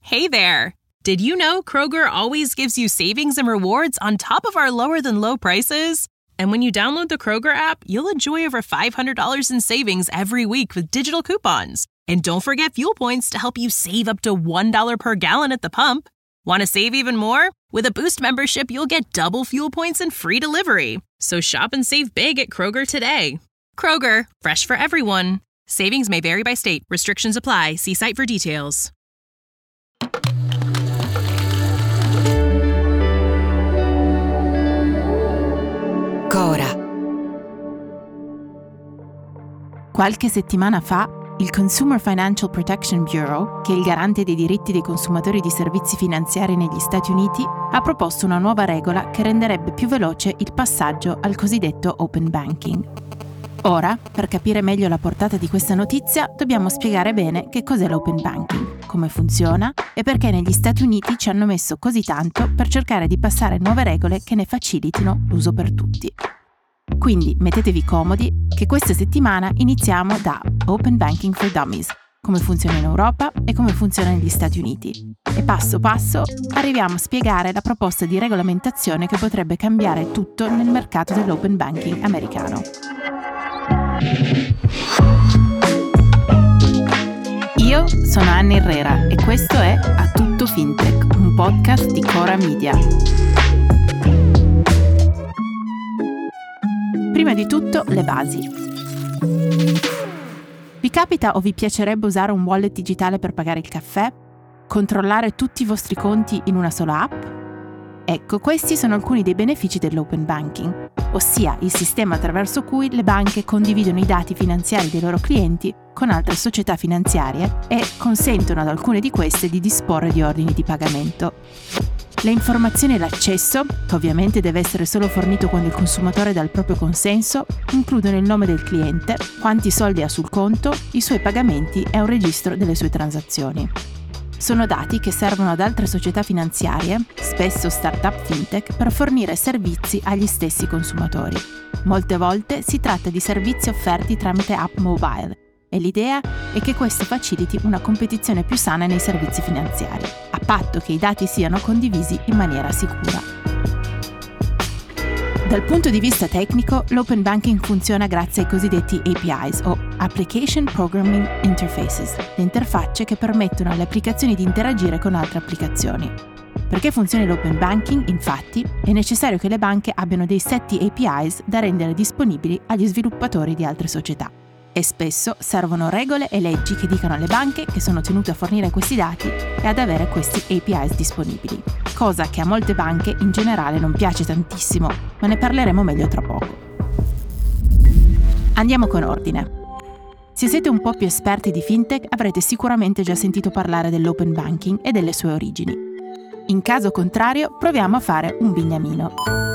Hey there! Did you know Kroger always gives you savings and rewards on top of our lower-than-low prices? And when you download the Kroger app, you'll enjoy over $500 in savings every week with digital coupons. And don't forget fuel points to help you save up to $1 per gallon at the pump. Want to save even more? With a Boost membership, you'll get double fuel points and free delivery. So shop and save big at Kroger today. Kroger, fresh for everyone. Savings may vary by state. Restrictions apply. See site for details. Cora. Qualche settimana fa, il Consumer Financial Protection Bureau, che è il garante dei diritti dei consumatori di servizi finanziari negli Stati Uniti, ha proposto una nuova regola che renderebbe più veloce il passaggio al cosiddetto open banking. Ora, per capire meglio la portata di questa notizia, dobbiamo spiegare bene che cos'è l'open banking, come funziona e perché negli Stati Uniti ci hanno messo così tanto per cercare di passare nuove regole che ne facilitino l'uso per tutti. Quindi mettetevi comodi, che questa settimana iniziamo da Open Banking for Dummies, come funziona in Europa e come funziona negli Stati Uniti. E passo passo arriviamo a spiegare la proposta di regolamentazione che potrebbe cambiare tutto nel mercato dell'open banking americano. Io sono Anna Herrera e questo è A Tutto Fintech, un podcast di Cora Media. Prima di tutto, le basi. Vi capita o vi piacerebbe usare un wallet digitale per pagare il caffè? Controllare tutti i vostri conti in una sola app? Ecco, questi sono alcuni dei benefici dell'open banking, ossia il sistema attraverso cui le banche condividono i dati finanziari dei loro clienti con altre società finanziarie e consentono ad alcune di queste di disporre di ordini di pagamento. Le informazioni e l'accesso, che ovviamente deve essere solo fornito quando il consumatore dà il proprio consenso, includono il nome del cliente, quanti soldi ha sul conto, i suoi pagamenti e un registro delle sue transazioni. Sono dati che servono ad altre società finanziarie, spesso start-up fintech, per fornire servizi agli stessi consumatori. Molte volte si tratta di servizi offerti tramite app mobile e l'idea è che questo faciliti una competizione più sana nei servizi finanziari, a patto che i dati siano condivisi in maniera sicura. Dal punto di vista tecnico, l'open banking funziona grazie ai cosiddetti APIs o Application Programming Interfaces, le interfacce che permettono alle applicazioni di interagire con altre applicazioni. Perché funzioni l'open banking, infatti, è necessario che le banche abbiano dei set di APIs da rendere disponibili agli sviluppatori di altre società. E spesso servono regole e leggi che dicano alle banche che sono tenute a fornire questi dati e ad avere questi APIs disponibili, cosa che a molte banche in generale non piace tantissimo, ma ne parleremo meglio tra poco. Andiamo con ordine. Se siete un po' più esperti di fintech avrete sicuramente già sentito parlare dell'open banking e delle sue origini. In caso contrario, proviamo a fare un bignamino.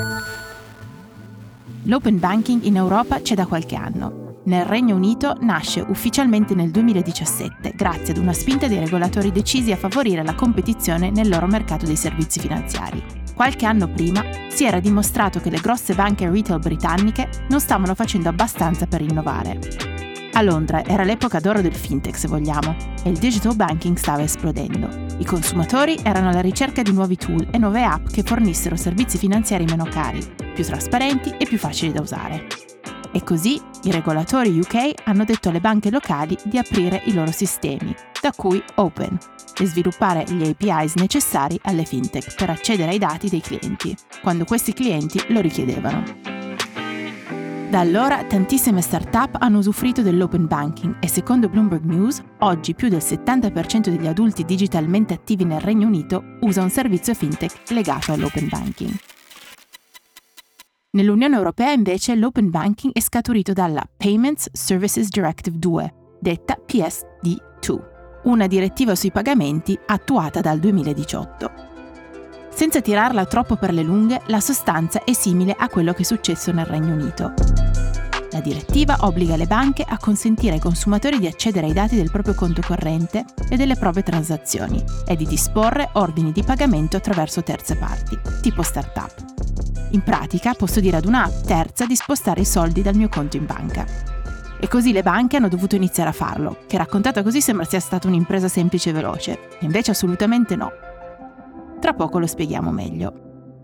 L'open banking in Europa c'è da qualche anno. Nel Regno Unito nasce ufficialmente nel 2017 grazie ad una spinta dei regolatori decisi a favorire la competizione nel loro mercato dei servizi finanziari. Qualche anno prima si era dimostrato che le grosse banche retail britanniche non stavano facendo abbastanza per innovare. A Londra era l'epoca d'oro del fintech, se vogliamo, e il digital banking stava esplodendo. I consumatori erano alla ricerca di nuovi tool e nuove app che fornissero servizi finanziari meno cari, più trasparenti e più facili da usare. E così i regolatori UK hanno detto alle banche locali di aprire i loro sistemi, da cui Open, e sviluppare gli APIs necessari alle fintech per accedere ai dati dei clienti, quando questi clienti lo richiedevano. Da allora tantissime start-up hanno usufruito dell'open banking e secondo Bloomberg News, oggi più del 70% degli adulti digitalmente attivi nel Regno Unito usa un servizio fintech legato all'open banking. Nell'Unione Europea invece l'open banking è scaturito dalla Payments Services Directive 2, detta PSD2, una direttiva sui pagamenti attuata dal 2018. Senza tirarla troppo per le lunghe, la sostanza è simile a quello che è successo nel Regno Unito. La direttiva obbliga le banche a consentire ai consumatori di accedere ai dati del proprio conto corrente e delle proprie transazioni e di disporre ordini di pagamento attraverso terze parti, tipo startup. In pratica posso dire ad una app terza di spostare i soldi dal mio conto in banca. E così le banche hanno dovuto iniziare a farlo, che raccontata così sembra sia stata un'impresa semplice e veloce, e invece assolutamente no. Tra poco lo spieghiamo meglio.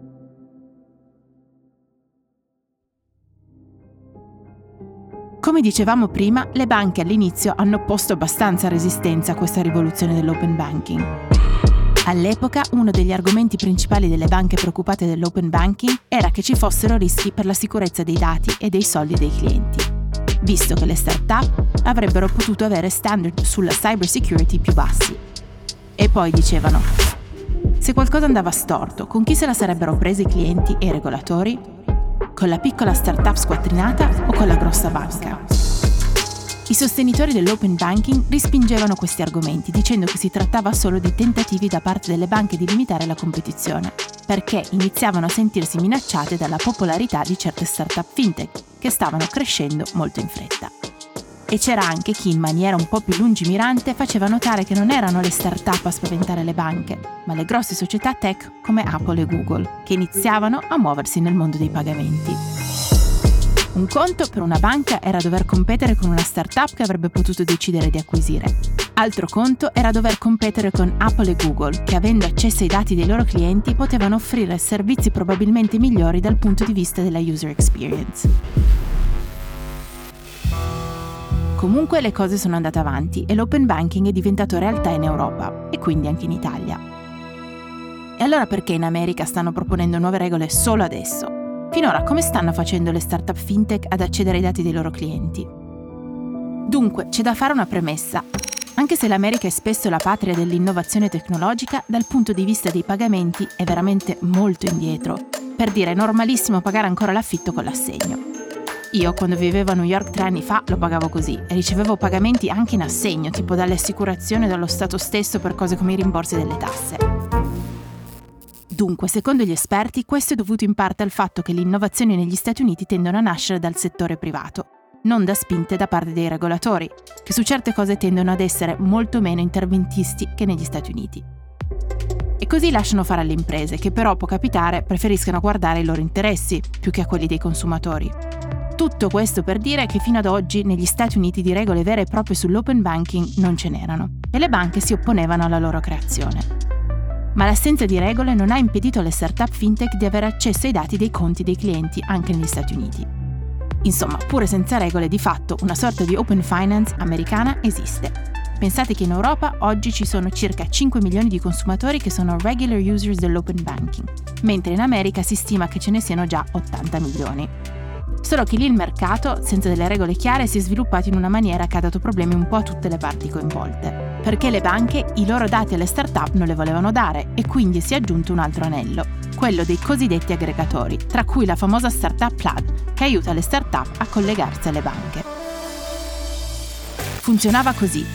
Come dicevamo prima, le banche all'inizio hanno opposto abbastanza resistenza a questa rivoluzione dell'open banking. All'epoca, uno degli argomenti principali delle banche preoccupate dell'open banking era che ci fossero rischi per la sicurezza dei dati e dei soldi dei clienti, visto che le start-up avrebbero potuto avere standard sulla cyber security più bassi. E poi dicevano: se qualcosa andava storto, con chi se la sarebbero presi i clienti e i regolatori? Con la piccola startup squattrinata o con la grossa banca? I sostenitori dell'open banking respingevano questi argomenti dicendo che si trattava solo di tentativi da parte delle banche di limitare la competizione, perché iniziavano a sentirsi minacciate dalla popolarità di certe startup fintech che stavano crescendo molto in fretta. E c'era anche chi, in maniera un po' più lungimirante, faceva notare che non erano le start-up a spaventare le banche, ma le grosse società tech come Apple e Google, che iniziavano a muoversi nel mondo dei pagamenti. Un conto per una banca era dover competere con una start-up che avrebbe potuto decidere di acquisire. Altro conto era dover competere con Apple e Google, che avendo accesso ai dati dei loro clienti potevano offrire servizi probabilmente migliori dal punto di vista della user experience. Comunque le cose sono andate avanti e l'open banking è diventato realtà in Europa e quindi anche in Italia. E allora perché in America stanno proponendo nuove regole solo adesso? Finora come stanno facendo le startup fintech ad accedere ai dati dei loro clienti? Dunque, c'è da fare una premessa. Anche se l'America è spesso la patria dell'innovazione tecnologica, dal punto di vista dei pagamenti è veramente molto indietro. Per dire, è normalissimo pagare ancora l'affitto con l'assegno. Io, quando vivevo a New York 3 anni fa, lo pagavo così e ricevevo pagamenti anche in assegno, tipo dalle assicurazioni o dallo Stato stesso per cose come i rimborsi delle tasse. Dunque, secondo gli esperti, questo è dovuto in parte al fatto che le innovazioni negli Stati Uniti tendono a nascere dal settore privato, non da spinte da parte dei regolatori, che su certe cose tendono ad essere molto meno interventisti che negli Stati Uniti. E così lasciano fare alle imprese, che però può capitare preferiscano guardare i loro interessi più che a quelli dei consumatori. Tutto questo per dire che fino ad oggi negli Stati Uniti di regole vere e proprie sull'open banking non ce n'erano e le banche si opponevano alla loro creazione. Ma l'assenza di regole non ha impedito alle startup fintech di avere accesso ai dati dei conti dei clienti anche negli Stati Uniti. Insomma, pure senza regole, di fatto una sorta di open finance americana esiste. Pensate che in Europa oggi ci sono circa 5 milioni di consumatori che sono regular users dell'open banking, mentre in America si stima che ce ne siano già 80 milioni. Solo che lì il mercato, senza delle regole chiare, si è sviluppato in una maniera che ha dato problemi un po' a tutte le parti coinvolte. Perché le banche i loro dati alle start-up non le volevano dare e quindi si è aggiunto un altro anello, quello dei cosiddetti aggregatori, tra cui la famosa startup Plaid, che aiuta le start-up a collegarsi alle banche. Funzionava così.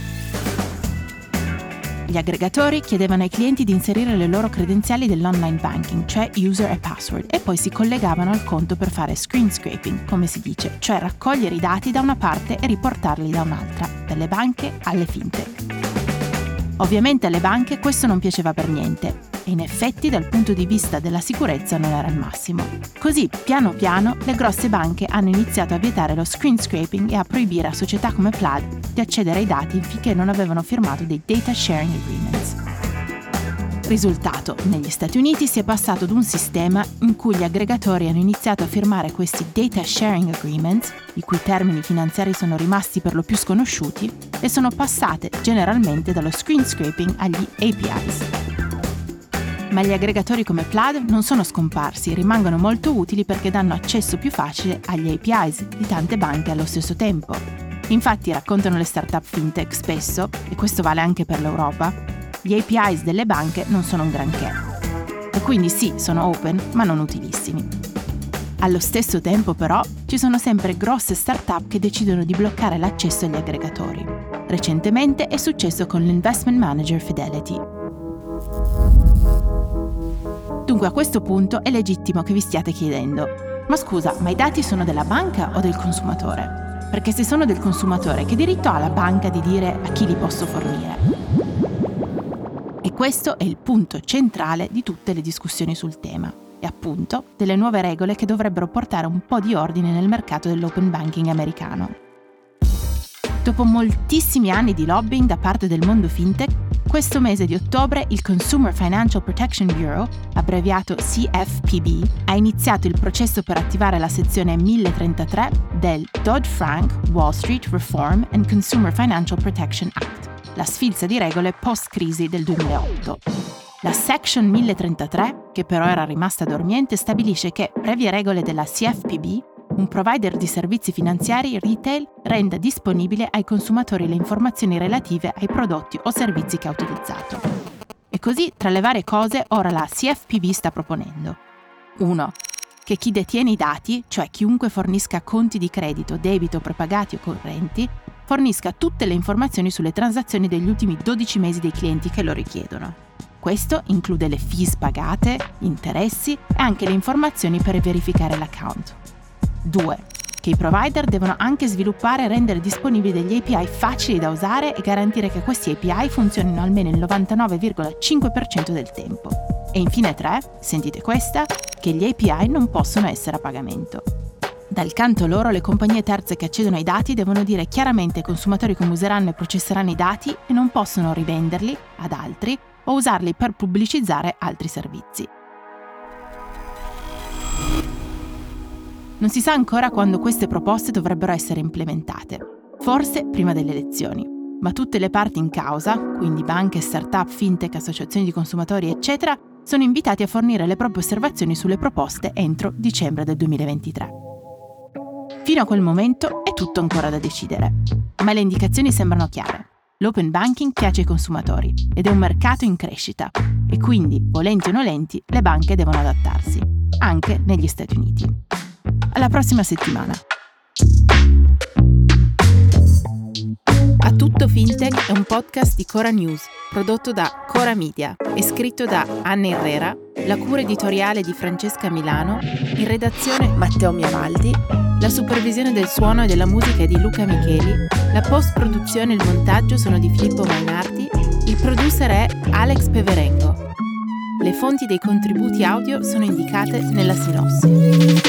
Gli aggregatori chiedevano ai clienti di inserire le loro credenziali dell'online banking, cioè user e password, e poi si collegavano al conto per fare screen scraping, come si dice, cioè raccogliere i dati da una parte e riportarli da un'altra, dalle banche alle fintech. Ovviamente alle banche questo non piaceva per niente e in effetti dal punto di vista della sicurezza non era il massimo. Così, piano piano, le grosse banche hanno iniziato a vietare lo screen scraping e a proibire a società come Plaid di accedere ai dati finché non avevano firmato dei data sharing agreements. Risultato, negli Stati Uniti si è passato ad un sistema in cui gli aggregatori hanno iniziato a firmare questi data sharing agreements, i cui termini finanziari sono rimasti per lo più sconosciuti, e sono passate generalmente dallo screen scraping agli APIs. Ma gli aggregatori come Plaid non sono scomparsi, rimangono molto utili perché danno accesso più facile agli APIs di tante banche allo stesso tempo. Infatti, raccontano le startup fintech spesso, e questo vale anche per l'Europa, gli APIs delle banche non sono un granché. E quindi sì, sono open, ma non utilissimi. Allo stesso tempo, però, ci sono sempre grosse startup che decidono di bloccare l'accesso agli aggregatori. Recentemente è successo con l'investment manager Fidelity. Dunque a questo punto è legittimo che vi stiate chiedendo: ma scusa, ma i dati sono della banca o del consumatore? Perché se sono del consumatore, che diritto ha la banca di dire a chi li posso fornire? E questo è il punto centrale di tutte le discussioni sul tema, e appunto delle nuove regole che dovrebbero portare un po' di ordine nel mercato dell'open banking americano. Dopo moltissimi anni di lobbying da parte del mondo fintech, questo mese di ottobre il Consumer Financial Protection Bureau, abbreviato CFPB, ha iniziato il processo per attivare la sezione 1033 del Dodd-Frank Wall Street Reform and Consumer Financial Protection Act, la sfilza di regole post-crisi del 2008. La Section 1033, che però era rimasta dormiente, stabilisce che, previe regole della CFPB, un provider di servizi finanziari retail renda disponibile ai consumatori le informazioni relative ai prodotti o servizi che ha utilizzato. E così, tra le varie cose, ora la CFPB sta proponendo 1. Che chi detiene i dati, cioè chiunque fornisca conti di credito, debito, prepagati o correnti, fornisca tutte le informazioni sulle transazioni degli ultimi 12 mesi dei clienti che lo richiedono. Questo include le fees pagate, interessi e anche le informazioni per verificare l'account. 2. Che i provider devono anche sviluppare e rendere disponibili degli API facili da usare e garantire che questi API funzionino almeno il 99,5% del tempo. E infine 3, sentite questa, che gli API non possono essere a pagamento. Dal canto loro, le compagnie terze che accedono ai dati devono dire chiaramente ai consumatori come useranno e processeranno i dati e non possono rivenderli ad altri o usarli per pubblicizzare altri servizi. Non si sa ancora quando queste proposte dovrebbero essere implementate, forse prima delle elezioni, ma tutte le parti in causa, quindi banche, start-up, fintech, associazioni di consumatori, eccetera, sono invitati a fornire le proprie osservazioni sulle proposte entro dicembre del 2023. Fino a quel momento è tutto ancora da decidere, ma le indicazioni sembrano chiare. L'open banking piace ai consumatori ed è un mercato in crescita e quindi, volenti o nolenti, le banche devono adattarsi, anche negli Stati Uniti. Alla prossima settimana. A Tutto Fintech è un podcast di Cora News, prodotto da Cora Media e scritto da Anna Herrera, la cura editoriale di Francesca Milano, in redazione Matteo Miavaldi, la supervisione del suono e della musica è di Luca Micheli, la post-produzione e il montaggio sono di Filippo Mainardi, il producer è Alex Peverengo. Le fonti dei contributi audio sono indicate nella sinossi.